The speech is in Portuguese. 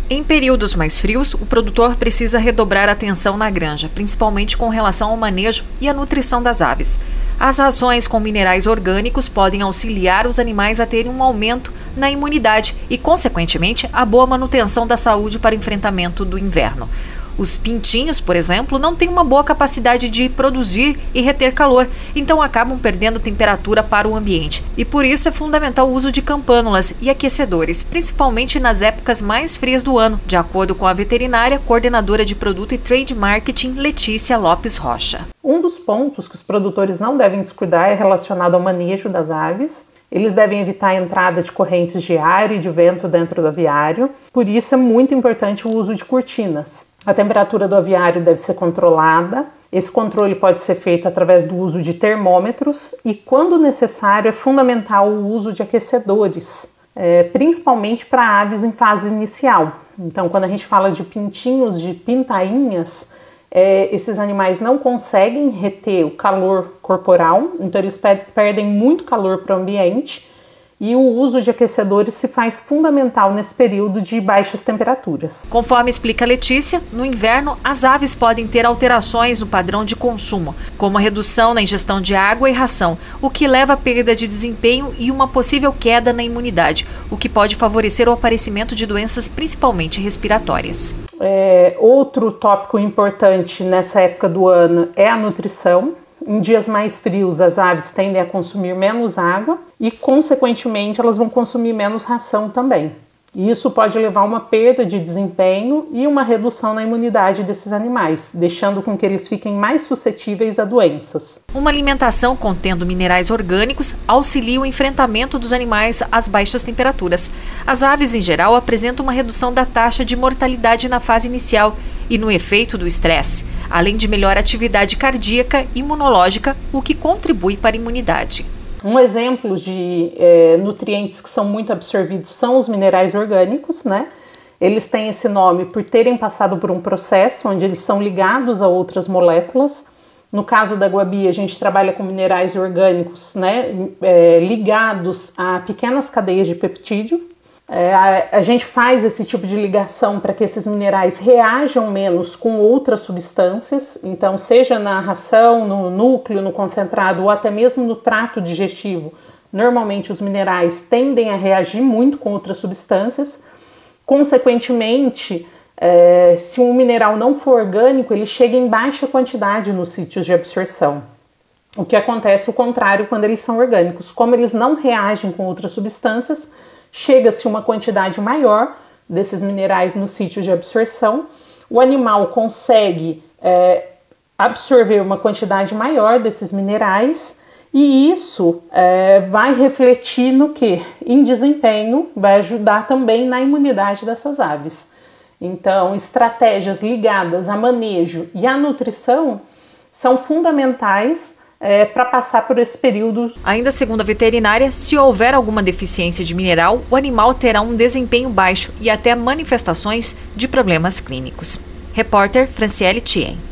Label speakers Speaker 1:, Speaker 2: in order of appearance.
Speaker 1: Em períodos mais frios, o produtor precisa redobrar a atenção na granja, principalmente com relação ao manejo e à nutrição das aves. As rações com minerais orgânicos podem auxiliar os animais a terem um aumento na imunidade e, consequentemente, a boa manutenção da saúde para o enfrentamento do inverno. Os pintinhos, por exemplo, não têm uma boa capacidade de produzir e reter calor, então acabam perdendo temperatura para o ambiente. E por isso é fundamental o uso de campânulas e aquecedores, principalmente nas épocas mais frias do ano, de acordo com a veterinária, coordenadora de produto e trade marketing, Letícia Lopes Rocha.
Speaker 2: Um dos pontos que os produtores não devem descuidar é relacionado ao manejo das aves. Eles devem evitar a entrada de correntes de ar e de vento dentro do aviário, por isso é muito importante o uso de cortinas. A temperatura do aviário deve ser controlada. Esse controle pode ser feito através do uso de termômetros e, quando necessário, é fundamental o uso de aquecedores, principalmente para aves em fase inicial. Então, quando a gente fala de pintinhos, de pintainhas, esses animais não conseguem reter o calor corporal, então eles perdem muito calor para o ambiente. E o uso de aquecedores se faz fundamental nesse período de baixas temperaturas.
Speaker 1: Conforme explica Letícia, no inverno as aves podem ter alterações no padrão de consumo, como a redução na ingestão de água e ração, o que leva à perda de desempenho e uma possível queda na imunidade, o que pode favorecer o aparecimento de doenças principalmente respiratórias.
Speaker 2: Outro tópico importante nessa época do ano é a nutrição. Em dias mais frios, as aves tendem a consumir menos água e, consequentemente, elas vão consumir menos ração também. E isso pode levar a uma perda de desempenho e uma redução na imunidade desses animais, deixando com que eles fiquem mais suscetíveis a doenças.
Speaker 1: Uma alimentação contendo minerais orgânicos auxilia o enfrentamento dos animais às baixas temperaturas. As aves, em geral, apresentam uma redução da taxa de mortalidade na fase inicial e no efeito do estresse, além de melhor atividade cardíaca e imunológica, o que contribui para a imunidade.
Speaker 2: Um exemplo de nutrientes que são muito absorvidos são os minerais orgânicos, né? Eles têm esse nome por terem passado por um processo onde eles são ligados a outras moléculas. No caso da guabia, a gente trabalha com minerais orgânicos, né? Ligados a pequenas cadeias de peptídeo. A gente faz esse tipo de ligação para que esses minerais reajam menos com outras substâncias, então seja na ração, no núcleo, no concentrado ou até mesmo no trato digestivo, normalmente os minerais tendem a reagir muito com outras substâncias. Consequentemente, se um mineral não for orgânico, ele chega em baixa quantidade nos sítios de absorção. O que acontece o contrário quando eles são orgânicos, como eles não reagem com outras substâncias, chega-se uma quantidade maior desses minerais no sítio de absorção, o animal consegue absorver uma quantidade maior desses minerais e isso vai refletir no quê? Em desempenho, vai ajudar também na imunidade dessas aves. Então, estratégias ligadas a manejo e à nutrição são fundamentais para passar por esse período.
Speaker 1: Ainda segundo a veterinária, se houver alguma deficiência de mineral, o animal terá um desempenho baixo e até manifestações de problemas clínicos. Repórter Franciele Thien.